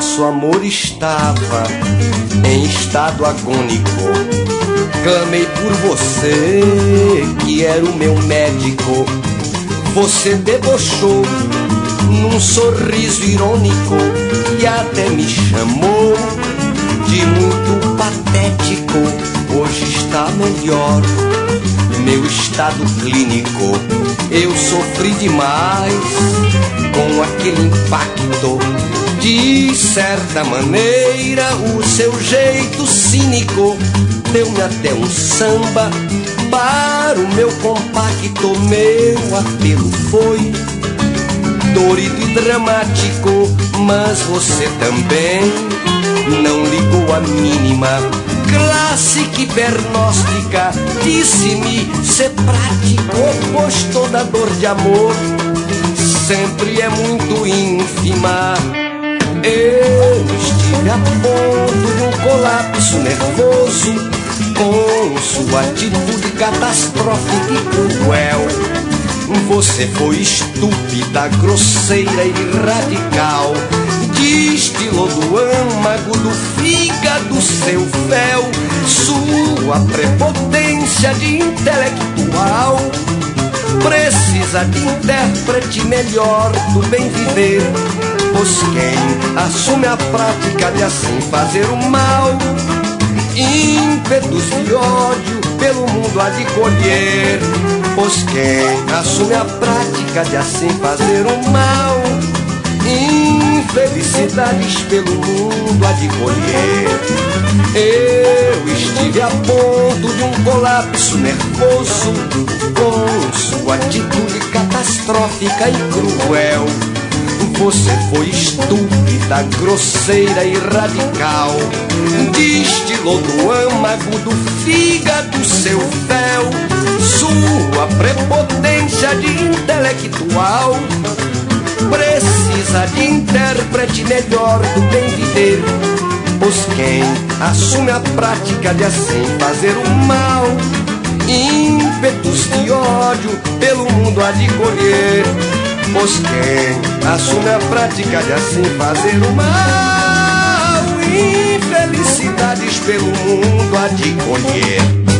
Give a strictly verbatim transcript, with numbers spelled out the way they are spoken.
nosso amor estava em estado agônico. Clamei por você, que era o meu médico. Você debochou num sorriso irônico e até me chamou de muito patético. Hoje está melhor meu estado clínico. Eu sofri demais com aquele impacto. De certa maneira o seu jeito cínico deu-me até um samba para o meu compacto. Meu apelo foi dorido e dramático, mas você também não ligou a mínima. Clássica hipernóstica, disse-me ser prático, pois toda dor de amor sempre é muito ínfima. Eu estive a ponto de um colapso nervoso com sua atitude catastrófica e cruel. Você foi estúpida, grosseira e radical. Destilou do âmago do fígado seu fel sua prepotência de intelectual. Precisa de intérprete melhor do bem viver, pois quem assume a prática de assim fazer o mal, ímpetos de ódio pelo mundo há de colher. Pois quem assume a prática de assim fazer o mal, infelicidades pelo mundo há de colher. Eu estive a ponto de um colapso nervoso com sua atitude catastrófica e cruel. Você foi estúpida, grosseira e radical. Destilou do âmago do fígado seu fel sua prepotência de intelectual. Precisa de intérprete melhor do bem viver, pois quem assume a prática de assim fazer o mal, ímpetos de ódio pelo mundo há de colher. Pois quem assume a prática de assim fazer o mal, infelicidades pelo mundo há de colher.